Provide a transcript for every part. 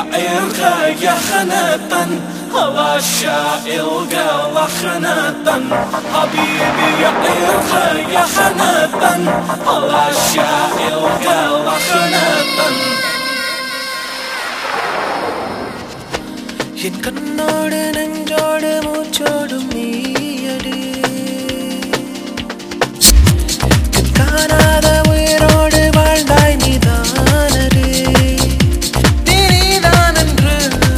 يا خناطا هوا الشائل قال خناطا حبيبي يا خناطا هوا الشائل قال خناطا என் கண்ணோடு நெஞ்சோடு மூச்சோடும் நீயடி காணாத உயிரோடு வாழ்ந்தாய் நீதானடி நீதான் என்று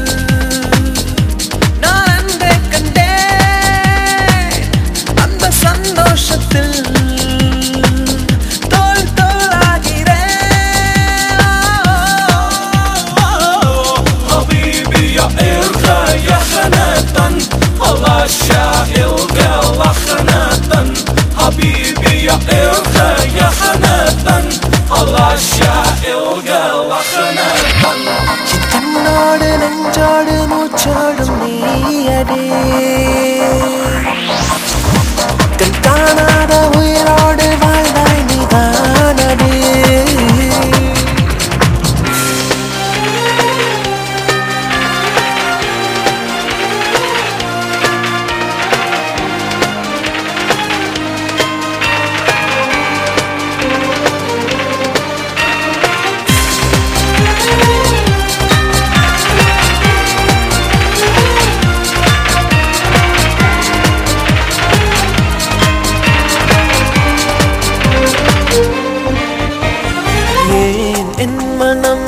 நான் அன்பே கண்டேன் அந்த சந்தோஷத்தில் தோல் தோலாகிறேன் حبيبي يا خناطا الله الشائل قال خناطا حبيبي يا خناطا الله الشائل قال خناطا கண்ணோடு நெஞ்சோடு மூச்சோடும் நீயடி கண் காணாத உயிரோடு வாழ்ந்தாய் நீதானடி என் மனம்